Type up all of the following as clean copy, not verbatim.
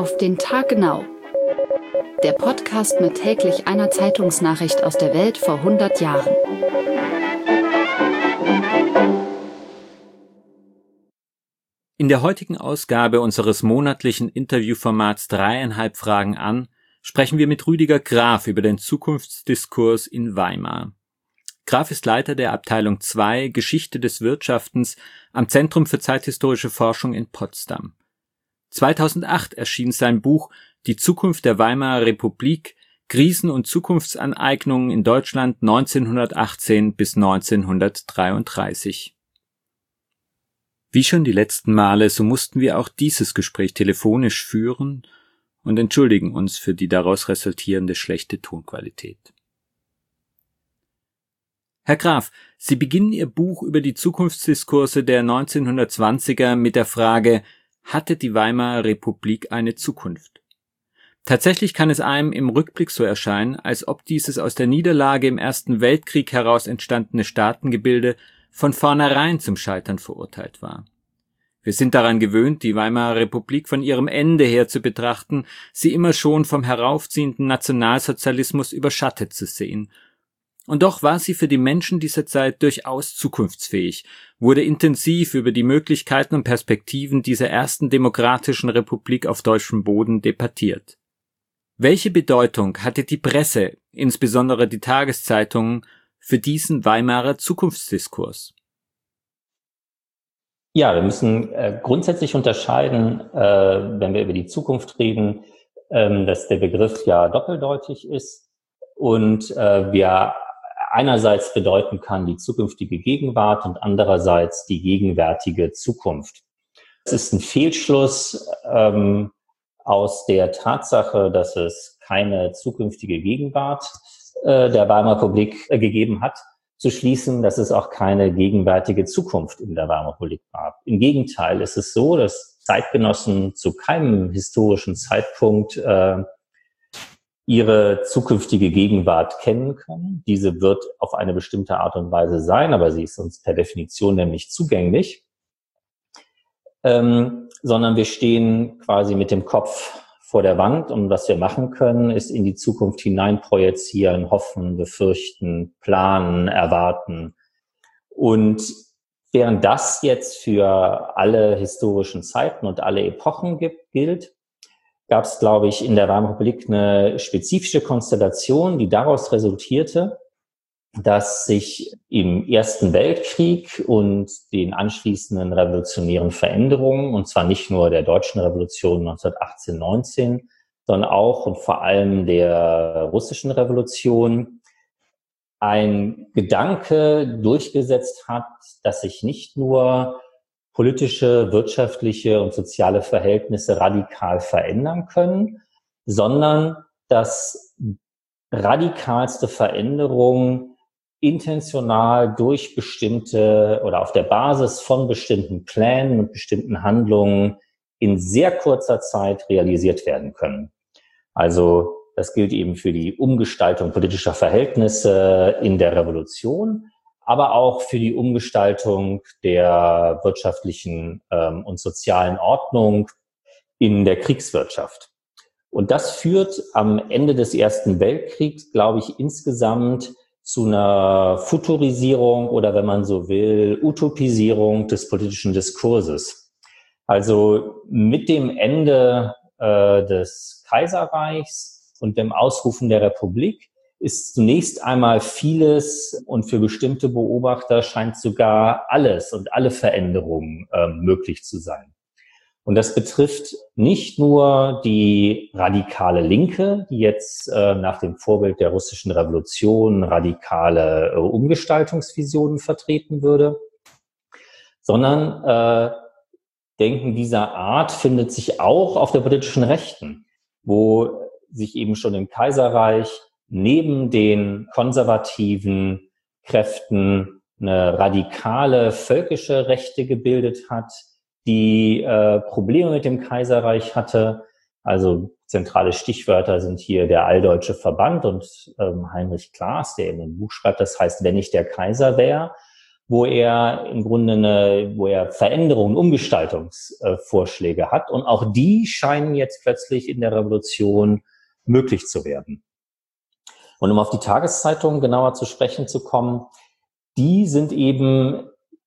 Auf den Tag genau. Der Podcast mit täglich einer Zeitungsnachricht aus der Welt vor 100 Jahren. In der heutigen Ausgabe unseres monatlichen Interviewformats 3,5 Fragen an sprechen wir mit Rüdiger Graf über den Zukunftsdiskurs in Weimar. Graf ist Leiter der Abteilung 2 Geschichte des Wirtschaftens am Zentrum für zeithistorische Forschung in Potsdam. 2008 erschien sein Buch Die Zukunft der Weimarer Republik – Krisen und Zukunftsaneignungen in Deutschland 1918 bis 1933. Wie schon die letzten Male, so mussten wir auch dieses Gespräch telefonisch führen und entschuldigen uns für die daraus resultierende schlechte Tonqualität. Herr Graf, Sie beginnen Ihr Buch über die Zukunftsdiskurse der 1920er mit der Frage: Hatte die Weimarer Republik eine Zukunft? Tatsächlich kann es einem im Rückblick so erscheinen, als ob dieses aus der Niederlage im Ersten Weltkrieg heraus entstandene Staatengebilde von vornherein zum Scheitern verurteilt war. Wir sind daran gewöhnt, die Weimarer Republik von ihrem Ende her zu betrachten, sie immer schon vom heraufziehenden Nationalsozialismus überschattet zu sehen. Und doch war sie für die Menschen dieser Zeit durchaus zukunftsfähig, wurde intensiv über die Möglichkeiten und Perspektiven dieser ersten demokratischen Republik auf deutschem Boden debattiert. Welche Bedeutung hatte die Presse, insbesondere die Tageszeitungen, für diesen Weimarer Zukunftsdiskurs? Ja, wir müssen grundsätzlich unterscheiden, wenn wir über die Zukunft reden, dass der Begriff ja doppeldeutig ist und wir einerseits bedeuten kann die zukünftige Gegenwart und andererseits die gegenwärtige Zukunft. Es ist ein Fehlschluss aus der Tatsache, dass es keine zukünftige Gegenwart der Weimarer Republik gegeben hat, zu schließen, dass es auch keine gegenwärtige Zukunft in der Weimarer Republik gab. Im Gegenteil ist es so, dass Zeitgenossen zu keinem historischen Zeitpunkt ihre zukünftige Gegenwart kennen können. Diese wird auf eine bestimmte Art und Weise sein, aber sie ist uns per Definition nämlich zugänglich, sondern wir stehen quasi mit dem Kopf vor der Wand und was wir machen können, ist in die Zukunft hineinprojizieren, hoffen, befürchten, planen, erwarten. Und während das jetzt für alle historischen Zeiten und alle Epochen gilt, gab es, glaube ich, in der Weimarer Republik eine spezifische Konstellation, die daraus resultierte, dass sich im Ersten Weltkrieg und den anschließenden revolutionären Veränderungen, und zwar nicht nur der deutschen Revolution 1918-19, sondern auch und vor allem der russischen Revolution, ein Gedanke durchgesetzt hat, dass sich nicht nur politische, wirtschaftliche und soziale Verhältnisse radikal verändern können, sondern dass radikalste Veränderungen intentional durch bestimmte oder auf der Basis von bestimmten Plänen und bestimmten Handlungen in sehr kurzer Zeit realisiert werden können. Also das gilt eben für die Umgestaltung politischer Verhältnisse in der Revolution, aber auch für die Umgestaltung der wirtschaftlichen und sozialen Ordnung in der Kriegswirtschaft. Und das führt am Ende des Ersten Weltkriegs, glaube ich, insgesamt zu einer Futurisierung oder, wenn man so will, Utopisierung des politischen Diskurses. Also mit dem Ende des Kaiserreichs und dem Ausrufen der Republik ist zunächst einmal vieles und für bestimmte Beobachter scheint sogar alles und alle Veränderungen möglich zu sein. Und das betrifft nicht nur die radikale Linke, die jetzt nach dem Vorbild der russischen Revolution radikale Umgestaltungsvisionen vertreten würde, sondern Denken dieser Art findet sich auch auf der politischen Rechten, wo sich eben schon im Kaiserreich neben den konservativen Kräften eine radikale völkische Rechte gebildet hat, die Probleme mit dem Kaiserreich hatte. Also zentrale Stichwörter sind hier der Alldeutsche Verband und Heinrich Claß, der in dem Buch schreibt, das heißt, wenn ich der Kaiser wäre. wo er im Grunde wo er Veränderungen, Umgestaltungsvorschläge hat. Und auch die scheinen jetzt plötzlich in der Revolution möglich zu werden. Und um auf die Tageszeitungen genauer zu sprechen zu kommen, die sind eben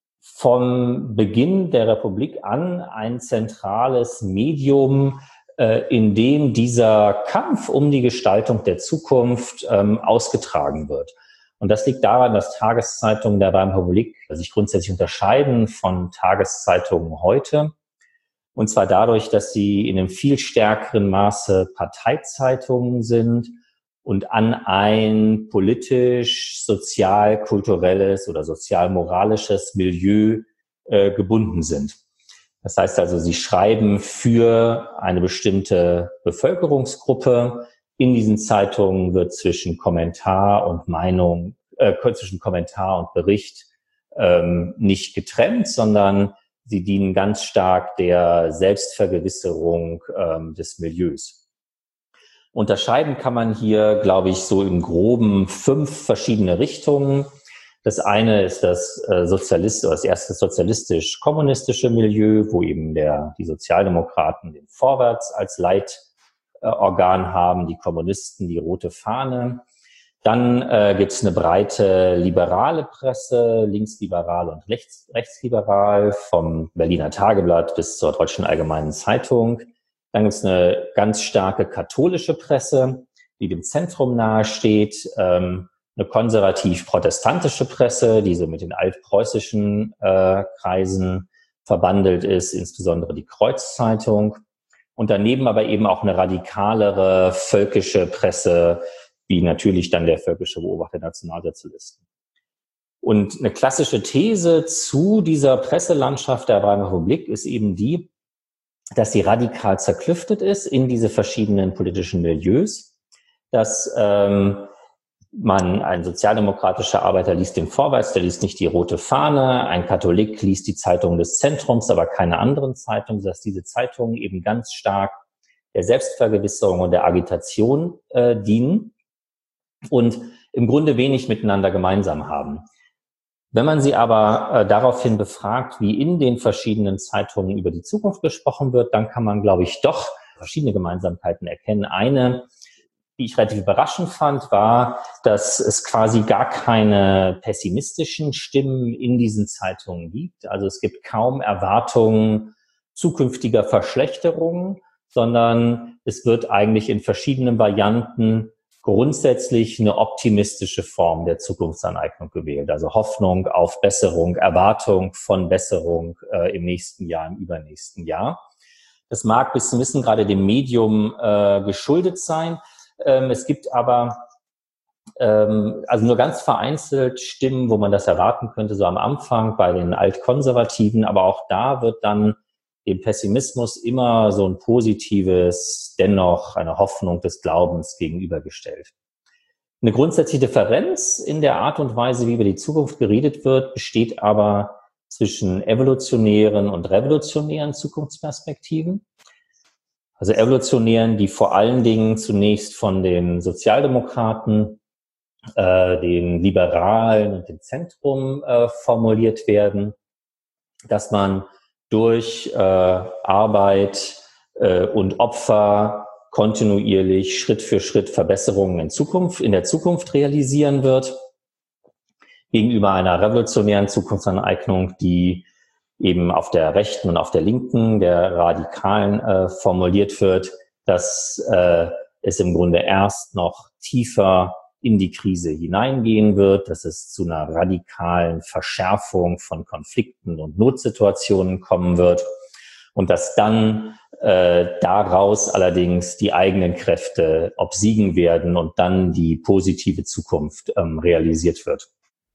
vom Beginn der Republik an ein zentrales Medium, in dem dieser Kampf um die Gestaltung der Zukunft ausgetragen wird. Und das liegt daran, dass Tageszeitungen der Weimarer Republik sich grundsätzlich unterscheiden von Tageszeitungen heute. Und zwar dadurch, dass sie in einem viel stärkeren Maße Parteizeitungen sind und an ein politisch, sozial-kulturelles oder sozial-moralisches Milieu gebunden sind. Das heißt also, sie schreiben für eine bestimmte Bevölkerungsgruppe. In diesen Zeitungen wird zwischen Kommentar und zwischen Kommentar und Bericht nicht getrennt, sondern sie dienen ganz stark der Selbstvergewisserung des Milieus. Unterscheiden kann man hier, glaube ich, so im Groben 5 verschiedene Richtungen. Das eine ist das erste sozialistisch-kommunistische Milieu, wo eben die Sozialdemokraten den Vorwärts als Leitorgan haben, die Kommunisten die rote Fahne. Dann gibt es eine breite liberale Presse, linksliberal und rechtsliberal, vom Berliner Tageblatt bis zur Deutschen Allgemeinen Zeitung. Dann gibt es eine ganz starke katholische Presse, die dem Zentrum nahesteht, eine konservativ-protestantische Presse, die so mit den altpreußischen Kreisen verbandelt ist, insbesondere die Kreuzzeitung. Und daneben aber eben auch eine radikalere völkische Presse, wie natürlich dann der völkische Beobachter der Nationalsozialisten. Und eine klassische These zu dieser Presselandschaft der Weimarer Republik ist eben die, dass sie radikal zerklüftet ist in diese verschiedenen politischen Milieus, dass ein sozialdemokratischer Arbeiter liest den Vorwärts, der liest nicht die rote Fahne, ein Katholik liest die Zeitung des Zentrums, aber keine anderen Zeitungen, dass diese Zeitungen eben ganz stark der Selbstvergewisserung und der Agitation dienen und im Grunde wenig miteinander gemeinsam haben. Wenn man sie aber daraufhin befragt, wie in den verschiedenen Zeitungen über die Zukunft gesprochen wird, dann kann man, glaube ich, doch verschiedene Gemeinsamkeiten erkennen. Eine, die ich relativ überraschend fand, war, dass es quasi gar keine pessimistischen Stimmen in diesen Zeitungen gibt. Also es gibt kaum Erwartungen zukünftiger Verschlechterungen, sondern es wird eigentlich in verschiedenen Varianten grundsätzlich eine optimistische Form der Zukunftsaneignung gewählt. Also Hoffnung auf Besserung, Erwartung von Besserung im nächsten Jahr, im übernächsten Jahr. Das mag bis zum Wissen gerade dem Medium geschuldet sein. Es gibt aber also nur ganz vereinzelt Stimmen, wo man das erwarten könnte, so am Anfang bei den Altkonservativen. Aber auch da wird dann dem Pessimismus immer so ein positives, dennoch eine Hoffnung des Glaubens gegenübergestellt. Eine grundsätzliche Differenz in der Art und Weise, wie über die Zukunft geredet wird, besteht aber zwischen evolutionären und revolutionären Zukunftsperspektiven. Also evolutionären, die vor allen Dingen zunächst von den Sozialdemokraten, den Liberalen und dem Zentrum formuliert werden, dass man durch Arbeit und Opfer kontinuierlich Schritt für Schritt Verbesserungen in der Zukunft realisieren wird, gegenüber einer revolutionären Zukunftsaneignung, die eben auf der rechten und auf der linken, der Radikalen formuliert wird, dass es im Grunde erst noch tiefer in die Krise hineingehen wird, dass es zu einer radikalen Verschärfung von Konflikten und Notsituationen kommen wird und dass dann daraus allerdings die eigenen Kräfte obsiegen werden und dann die positive Zukunft realisiert wird.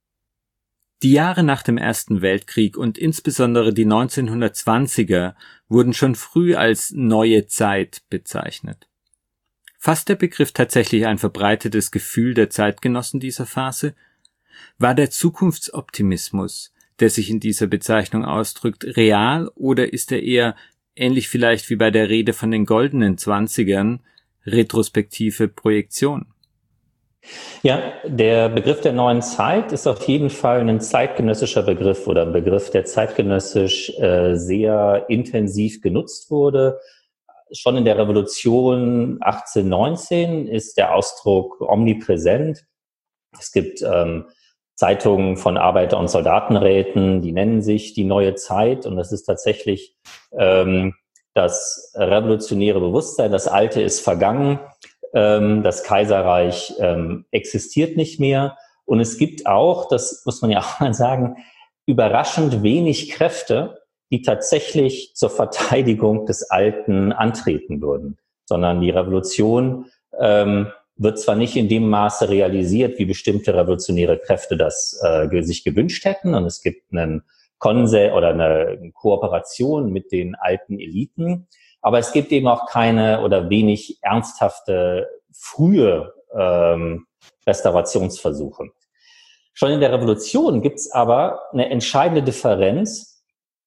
Die Jahre nach dem Ersten Weltkrieg und insbesondere die 1920er wurden schon früh als neue Zeit bezeichnet. Fasst der Begriff tatsächlich ein verbreitetes Gefühl der Zeitgenossen dieser Phase? War der Zukunftsoptimismus, der sich in dieser Bezeichnung ausdrückt, real oder ist er eher, ähnlich vielleicht wie bei der Rede von den goldenen Zwanzigern, retrospektive Projektion? Ja, der Begriff der neuen Zeit ist auf jeden Fall ein zeitgenössischer Begriff oder ein Begriff, der zeitgenössisch sehr intensiv genutzt wurde. Schon in der Revolution 1819 ist der Ausdruck omnipräsent. Es gibt Zeitungen von Arbeiter- und Soldatenräten, die nennen sich die neue Zeit, und das ist tatsächlich das revolutionäre Bewusstsein. Das Alte ist vergangen. Das Kaiserreich existiert nicht mehr. Und es gibt auch, das muss man ja auch mal sagen, überraschend wenig Kräfte, die tatsächlich zur Verteidigung des Alten antreten würden, sondern die Revolution wird zwar nicht in dem Maße realisiert, wie bestimmte revolutionäre Kräfte das sich gewünscht hätten, und es gibt einen eine Kooperation mit den alten Eliten, aber es gibt eben auch keine oder wenig ernsthafte frühe Restaurationsversuche. Schon in der Revolution gibt es aber eine entscheidende Differenz,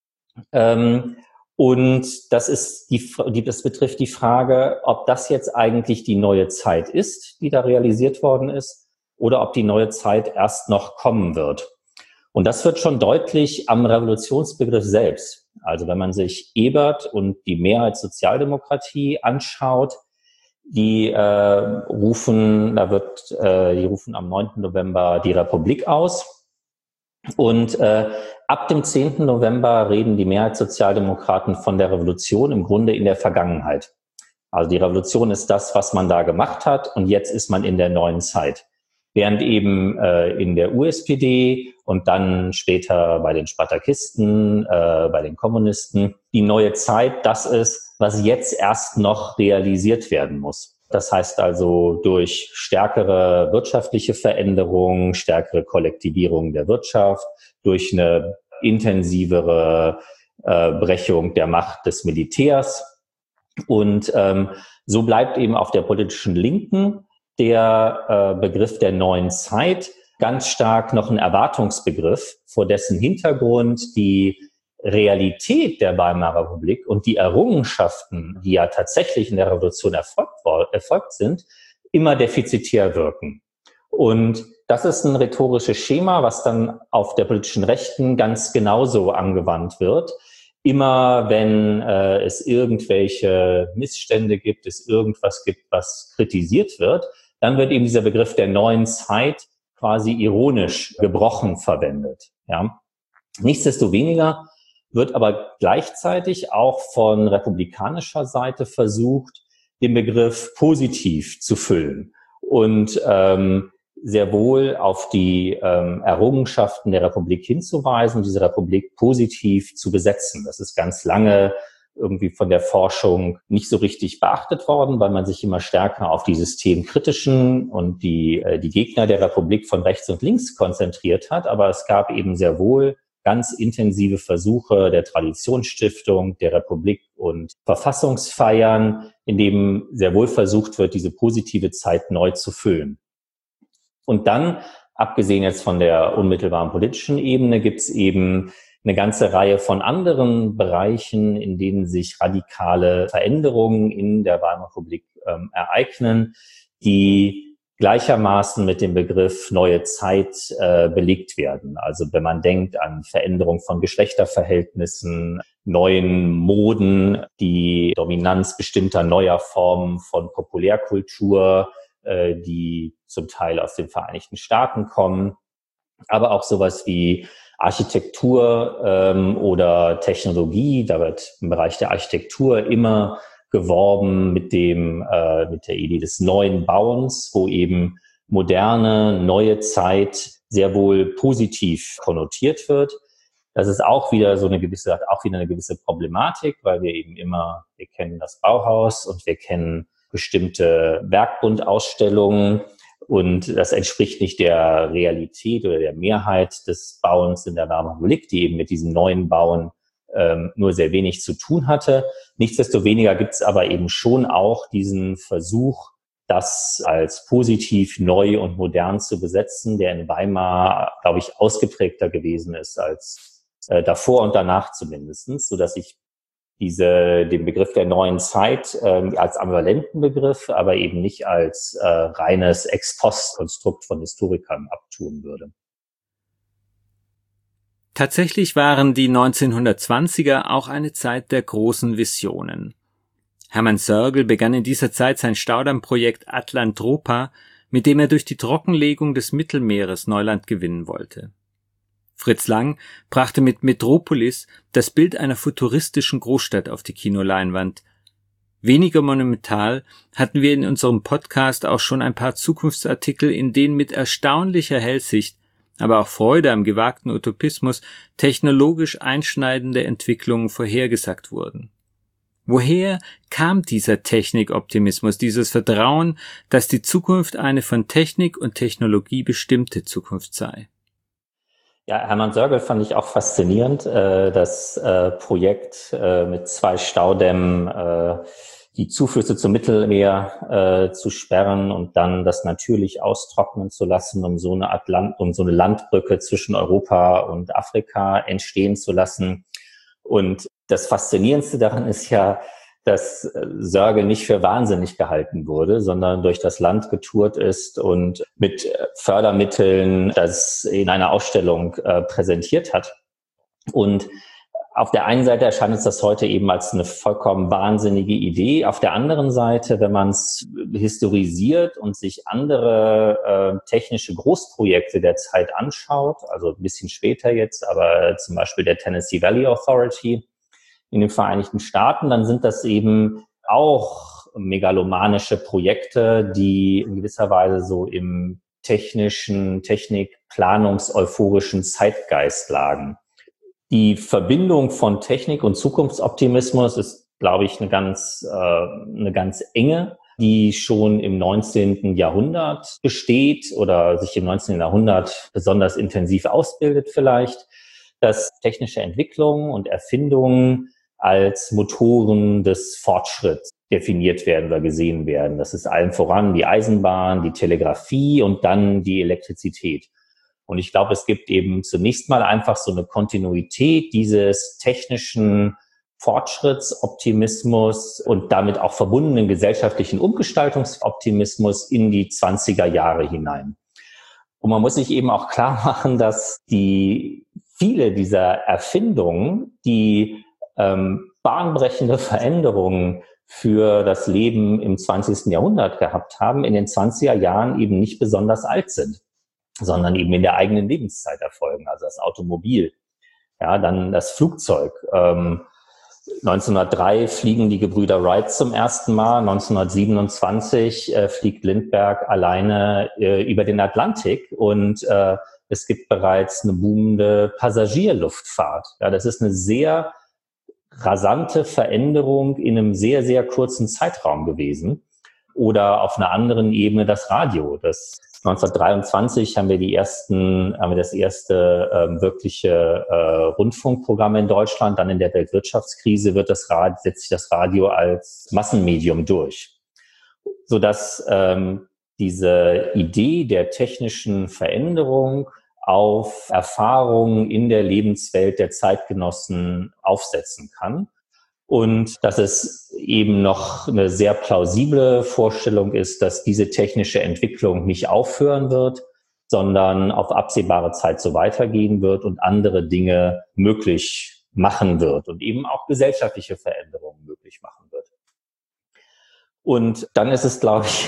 und das betrifft die Frage, ob das jetzt eigentlich die neue Zeit ist, die da realisiert worden ist, oder ob die neue Zeit erst noch kommen wird. Und das wird schon deutlich am Revolutionsbegriff selbst. Also wenn man sich Ebert und die Mehrheitssozialdemokratie anschaut, die rufen am 9. November die Republik aus. Und ab dem 10. November reden die Mehrheitssozialdemokraten von der Revolution im Grunde in der Vergangenheit. Also die Revolution ist das, was man da gemacht hat, und jetzt ist man in der neuen Zeit. Während eben in der USPD und dann später bei den Spartakisten, bei den Kommunisten, die neue Zeit das ist, was jetzt erst noch realisiert werden muss. Das heißt also durch stärkere wirtschaftliche Veränderungen, stärkere Kollektivierung der Wirtschaft, durch eine intensivere Brechung der Macht des Militärs. Und so bleibt eben auf der politischen Linken der Begriff der neuen Zeit ganz stark noch ein Erwartungsbegriff, vor dessen Hintergrund die Realität der Weimarer Republik und die Errungenschaften, die ja tatsächlich in der Revolution erfolgt sind, immer defizitär wirken. Und das ist ein rhetorisches Schema, was dann auf der politischen Rechten ganz genauso angewandt wird. Immer wenn es irgendwelche Missstände gibt, es irgendwas gibt, was kritisiert wird, dann wird eben dieser Begriff der neuen Zeit quasi ironisch gebrochen verwendet. Ja. Nichtsdestoweniger wird aber gleichzeitig auch von republikanischer Seite versucht, den Begriff positiv zu füllen und sehr wohl auf die Errungenschaften der Republik hinzuweisen, diese Republik positiv zu besetzen. Das ist ganz lange irgendwie von der Forschung nicht so richtig beachtet worden, weil man sich immer stärker auf die systemkritischen und die Gegner der Republik von rechts und links konzentriert hat. Aber es gab eben sehr wohl ganz intensive Versuche der Traditionsstiftung, der Republik und Verfassungsfeiern, in dem sehr wohl versucht wird, diese positive Zeit neu zu füllen. Und dann, abgesehen jetzt von der unmittelbaren politischen Ebene, gibt es eben eine ganze Reihe von anderen Bereichen, in denen sich radikale Veränderungen in der Weimarer Republik ereignen, die gleichermaßen mit dem Begriff neue Zeit belegt werden. Also wenn man denkt an Veränderung von Geschlechterverhältnissen, neuen Moden, die Dominanz bestimmter neuer Formen von Populärkultur, die zum Teil aus den Vereinigten Staaten kommen, aber auch sowas wie Architektur oder Technologie. Da wird im Bereich der Architektur immer geworben mit der Idee des neuen Bauens, wo eben moderne, neue Zeit sehr wohl positiv konnotiert wird. Das ist auch wieder eine gewisse Problematik, weil wir kennen das Bauhaus und wir kennen bestimmte Werkbundausstellungen, und das entspricht nicht der Realität oder der Mehrheit des Bauens in der Weimarer Republik, die eben mit diesem neuen Bauen nur sehr wenig zu tun hatte. Nichtsdestoweniger gibt es aber eben schon auch diesen Versuch, das als positiv, neu und modern zu besetzen, der in Weimar, glaube ich, ausgeprägter gewesen ist als davor und danach zumindest, sodass ich den Begriff der neuen Zeit als ambivalenten Begriff, aber eben nicht als reines Ex-Post-Konstrukt von Historikern abtun würde. Tatsächlich waren die 1920er auch eine Zeit der großen Visionen. Hermann Sörgel begann in dieser Zeit sein Staudammprojekt Atlantropa, mit dem er durch die Trockenlegung des Mittelmeeres Neuland gewinnen wollte. Fritz Lang brachte mit Metropolis das Bild einer futuristischen Großstadt auf die Kinoleinwand. Weniger monumental hatten wir in unserem Podcast auch schon ein paar Zukunftsartikel, in denen mit erstaunlicher Hellsicht, aber auch Freude am gewagten Utopismus technologisch einschneidende Entwicklungen vorhergesagt wurden. Woher kam dieser Technikoptimismus, dieses Vertrauen, dass die Zukunft eine von Technik und Technologie bestimmte Zukunft sei? Ja, Hermann Sörgel fand ich auch faszinierend, das Projekt mit 2 Staudämmen, die Zuflüsse zum Mittelmeer zu sperren und dann das natürlich austrocknen zu lassen, um so eine Landbrücke zwischen Europa und Afrika entstehen zu lassen. Und das Faszinierendste daran ist ja, dass Sörgel nicht für wahnsinnig gehalten wurde, sondern durch das Land getourt ist und mit Fördermitteln das in einer Ausstellung präsentiert hat. Und auf der einen Seite erscheint uns das heute eben als eine vollkommen wahnsinnige Idee. Auf der anderen Seite, wenn man es historisiert und sich andere technische Großprojekte der Zeit anschaut, also ein bisschen später jetzt, aber zum Beispiel der Tennessee Valley Authority in den Vereinigten Staaten, dann sind das eben auch megalomanische Projekte, die in gewisser Weise so im technikplanungs-euphorischen Zeitgeist lagen. Die Verbindung von Technik und Zukunftsoptimismus ist, glaube ich, eine ganz enge, die schon im 19. Jahrhundert besteht oder sich im 19. Jahrhundert besonders intensiv ausbildet vielleicht, dass technische Entwicklungen und Erfindungen als Motoren des Fortschritts definiert werden oder gesehen werden. Das ist allen voran die Eisenbahn, die Telegrafie und dann die Elektrizität. Und ich glaube, es gibt eben zunächst mal einfach so eine Kontinuität dieses technischen Fortschrittsoptimismus und damit auch verbundenen gesellschaftlichen Umgestaltungsoptimismus in die 20er Jahre hinein. Und man muss sich eben auch klar machen, dass viele dieser Erfindungen, die bahnbrechende Veränderungen für das Leben im 20. Jahrhundert gehabt haben, in den 20er Jahren eben nicht besonders alt sind, sondern eben in der eigenen Lebenszeit erfolgen. Also das Automobil, ja, dann das Flugzeug. 1903 fliegen die Gebrüder Wright zum ersten Mal. 1927 fliegt Lindbergh alleine über den Atlantik und es gibt bereits eine boomende Passagierluftfahrt. Ja, das ist eine sehr rasante Veränderung in einem sehr, sehr kurzen Zeitraum gewesen. Oder auf einer anderen Ebene das Radio. 1923 haben wir das erste wirkliche Rundfunkprogramm in Deutschland. Dann in der Weltwirtschaftskrise setzt sich das Radio als Massenmedium durch, sodass diese Idee der technischen Veränderung auf Erfahrungen in der Lebenswelt der Zeitgenossen aufsetzen kann. Und dass es eben noch eine sehr plausible Vorstellung ist, dass diese technische Entwicklung nicht aufhören wird, sondern auf absehbare Zeit so weitergehen wird und andere Dinge möglich machen wird und eben auch gesellschaftliche Veränderungen möglich machen wird. Und dann ist es, glaube ich,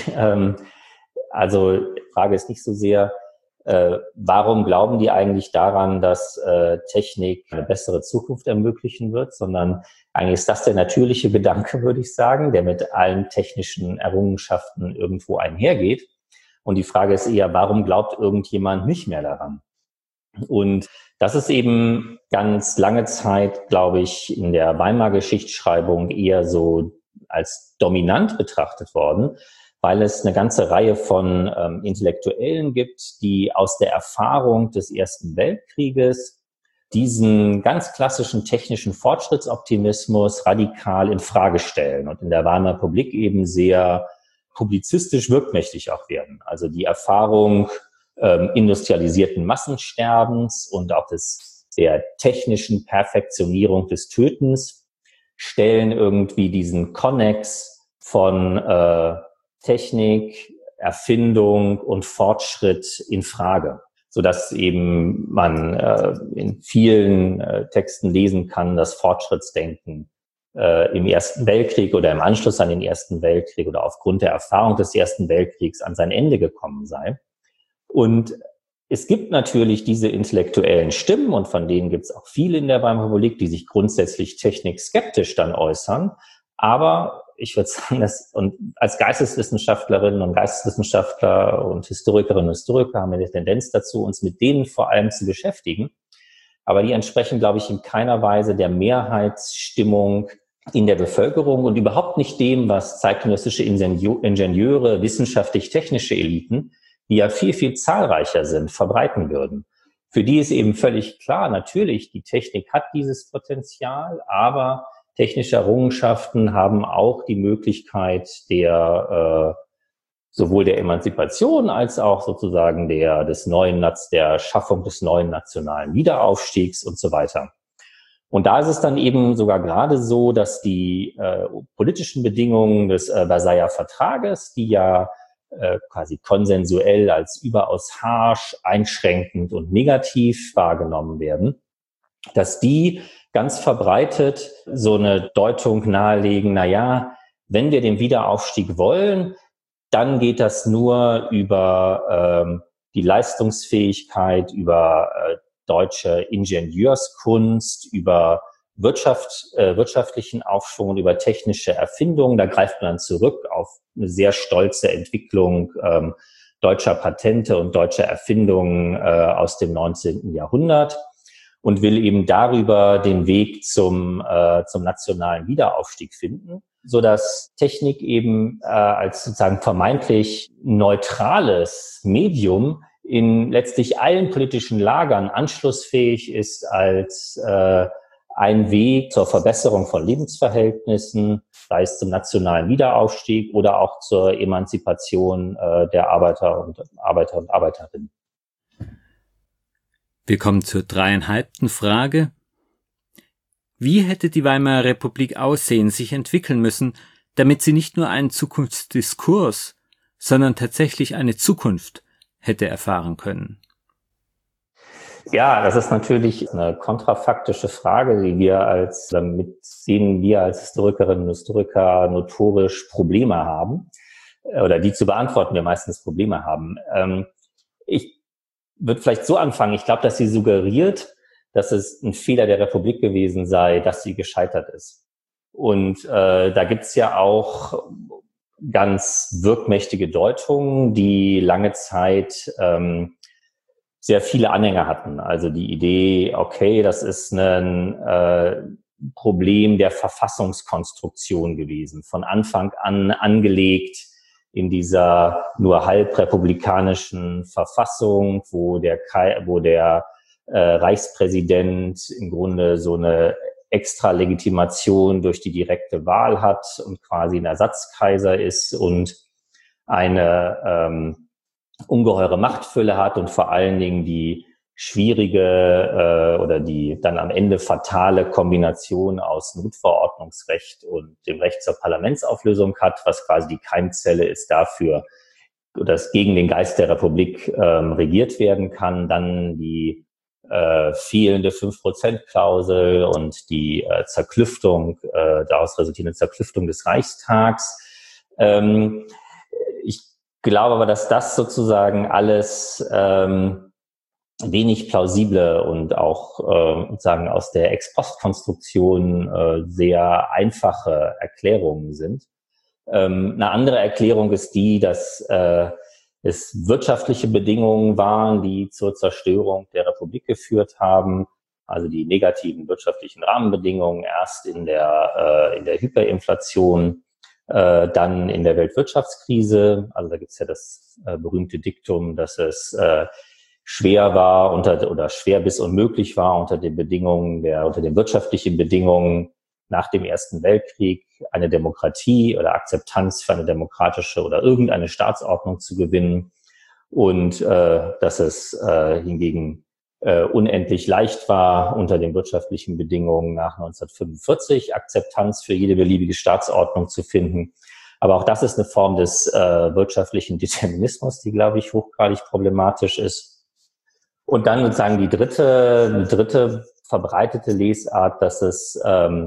also die Frage ist nicht so sehr, warum glauben die eigentlich daran, dass Technik eine bessere Zukunft ermöglichen wird, sondern eigentlich ist das der natürliche Gedanke, würde ich sagen, der mit allen technischen Errungenschaften irgendwo einhergeht. Und die Frage ist eher, warum glaubt irgendjemand nicht mehr daran? Und das ist eben ganz lange Zeit, glaube ich, in der Weimarer Geschichtsschreibung eher so als dominant betrachtet worden, weil es eine ganze Reihe von Intellektuellen gibt, die aus der Erfahrung des Ersten Weltkrieges diesen ganz klassischen technischen Fortschrittsoptimismus radikal in Frage stellen und in der Weimarer Republik eben sehr publizistisch wirkmächtig auch werden. Also die Erfahrung industrialisierten Massensterbens und auch der technischen Perfektionierung des Tötens, stellen irgendwie diesen Konnex von Technik, Erfindung und Fortschritt in Frage, sodass eben man in vielen Texten lesen kann, dass Fortschrittsdenken im Ersten Weltkrieg oder im Anschluss an den Ersten Weltkrieg oder aufgrund der Erfahrung des Ersten Weltkriegs an sein Ende gekommen sei. Und es gibt natürlich diese intellektuellen Stimmen, und von denen gibt es auch viele in der Weimarer Republik, die sich grundsätzlich technikskeptisch dann äußern. Aber ich würde sagen, und als Geisteswissenschaftlerinnen und Geisteswissenschaftler und Historikerinnen und Historiker haben wir eine Tendenz dazu, uns mit denen vor allem zu beschäftigen. Aber die entsprechen, glaube ich, in keiner Weise der Mehrheitsstimmung in der Bevölkerung und überhaupt nicht dem, was zeitgenössische Ingenieure, wissenschaftlich-technische Eliten, die ja viel, viel zahlreicher sind, verbreiten würden. Für die ist eben völlig klar, natürlich, die Technik hat dieses Potenzial, aber technische Errungenschaften haben auch die Möglichkeit sowohl der Emanzipation als auch sozusagen der Schaffung des neuen nationalen Wiederaufstiegs und so weiter. Und da ist es dann eben sogar gerade so, dass die politischen Bedingungen des Versailler Vertrages, die ja quasi konsensuell als überaus harsch, einschränkend und negativ wahrgenommen werden, dass die ganz verbreitet so eine Deutung nahelegen, wenn wir den Wiederaufstieg wollen, dann geht das nur über die Leistungsfähigkeit, über deutsche Ingenieurskunst, über wirtschaftlichen Aufschwung und über technische Erfindungen. Da greift man dann zurück auf eine sehr stolze Entwicklung deutscher Patente und deutscher Erfindungen aus dem 19. Jahrhundert und will eben darüber den Weg zum nationalen Wiederaufstieg finden, so dass Technik eben als sozusagen vermeintlich neutrales Medium in letztlich allen politischen Lagern anschlussfähig ist als ein Weg zur Verbesserung von Lebensverhältnissen, sei es zum nationalen Wiederaufstieg oder auch zur Emanzipation der Arbeiter und Arbeiterinnen. Wir kommen zur 3. Frage. Wie hätte die Weimarer Republik aussehen, sich entwickeln müssen, damit sie nicht nur einen Zukunftsdiskurs, sondern tatsächlich eine Zukunft hätte erfahren können? Ja, das ist natürlich eine kontrafaktische Frage, mit denen wir als Historikerinnen und Historiker notorisch Probleme haben, oder die zu beantworten wir meistens Probleme haben. Ich würde vielleicht so anfangen. Ich glaube, dass sie suggeriert, dass es ein Fehler der Republik gewesen sei, dass sie gescheitert ist. Und da gibt's ja auch ganz wirkmächtige Deutungen, die lange Zeit sehr viele Anhänger hatten. Also die Idee, okay, das ist ein Problem der Verfassungskonstruktion gewesen, von Anfang an angelegt in dieser nur halb republikanischen Verfassung, wo der Reichspräsident im Grunde so eine extra Legitimation durch die direkte Wahl hat und quasi ein Ersatzkaiser ist und eine ungeheure Machtfülle hat und vor allen Dingen die schwierige oder die dann am Ende fatale Kombination aus Notverordnungsrecht und dem Recht zur Parlamentsauflösung hat, was quasi die Keimzelle ist dafür, dass gegen den Geist der Republik regiert werden kann. Dann die fehlende 5%-Klausel und die Zerklüftung, daraus resultierende Zerklüftung des Reichstags. Ich glaube aber, dass das sozusagen alles wenig plausible und auch sozusagen aus der Ex-Post-Konstruktion sehr einfache Erklärungen sind. Eine andere Erklärung ist die, dass es wirtschaftliche Bedingungen waren, die zur Zerstörung der Republik geführt haben. Also die negativen wirtschaftlichen Rahmenbedingungen erst in der Hyperinflation, dann in der Weltwirtschaftskrise. Also da gibt's ja das berühmte Diktum, dass es schwer war oder schwer bis unmöglich war unter den wirtschaftlichen Bedingungen nach dem Ersten Weltkrieg eine Demokratie oder Akzeptanz für eine demokratische oder irgendeine Staatsordnung zu gewinnen und dass es hingegen unendlich leicht war unter den wirtschaftlichen Bedingungen nach 1945, Akzeptanz für jede beliebige Staatsordnung zu finden. Aber auch das ist eine Form des wirtschaftlichen Determinismus, die, glaube ich, hochgradig problematisch ist. Und dann sozusagen die dritte verbreitete Lesart, dass es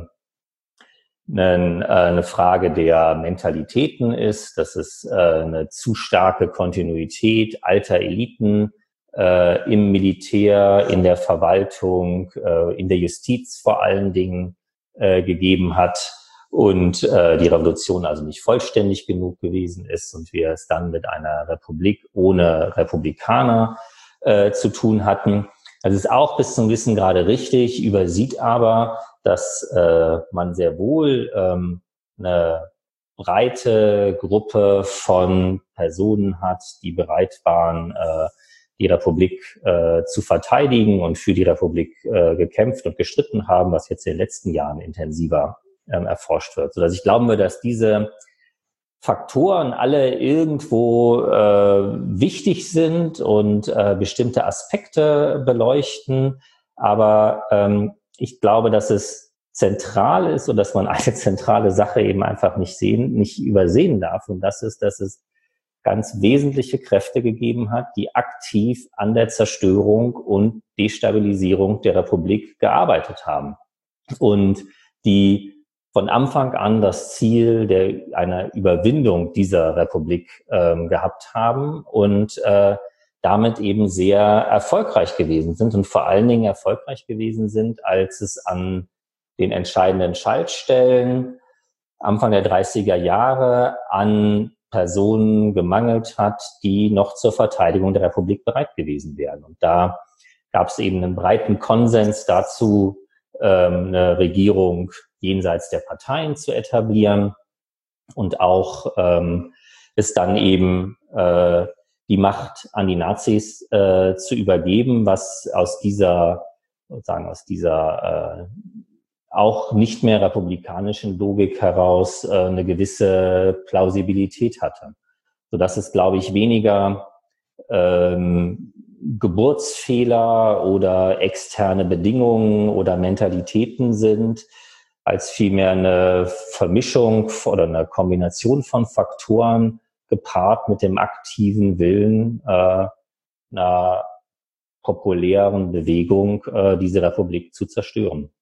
eine Frage der Mentalitäten ist, dass es eine zu starke Kontinuität alter Eliten im Militär, in der Verwaltung, in der Justiz vor allen Dingen gegeben hat und die Revolution also nicht vollständig genug gewesen ist und wir es dann mit einer Republik ohne Republikaner zu tun hatten. Das ist auch bis zum Wissen gerade richtig, übersieht aber, dass man sehr wohl eine breite Gruppe von Personen hat, die bereit waren, die Republik zu verteidigen und für die Republik gekämpft und gestritten haben, was jetzt in den letzten Jahren intensiver erforscht wird. Sodass ich glauben würde, dass diese Faktoren alle irgendwo wichtig sind und bestimmte Aspekte beleuchten. Aber ich glaube, dass es zentral ist und dass man eine zentrale Sache eben einfach nicht übersehen darf. Und das ist, dass es ganz wesentliche Kräfte gegeben hat, die aktiv an der Zerstörung und Destabilisierung der Republik gearbeitet haben und die von Anfang an das Ziel einer Überwindung dieser Republik gehabt haben und damit eben sehr erfolgreich gewesen sind und vor allen Dingen erfolgreich gewesen sind, als es an den entscheidenden Schaltstellen Anfang der 30er Jahre an Personen gemangelt hat, die noch zur Verteidigung der Republik bereit gewesen wären. Und da gab es eben einen breiten Konsens dazu, eine Regierung jenseits der Parteien zu etablieren und auch es dann eben die Macht an die Nazis zu übergeben, was aus dieser auch nicht mehr republikanischen Logik heraus eine gewisse Plausibilität hatte. Sodass es, glaube ich, weniger Geburtsfehler oder externe Bedingungen oder Mentalitäten sind, als vielmehr eine Vermischung oder eine Kombination von Faktoren gepaart mit dem aktiven Willen einer populären Bewegung, diese Republik zu zerstören.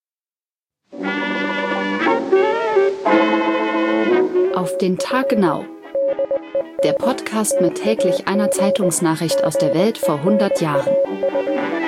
Auf den Tag genau. Der Podcast mit täglich einer Zeitungsnachricht aus der Welt vor 100 Jahren.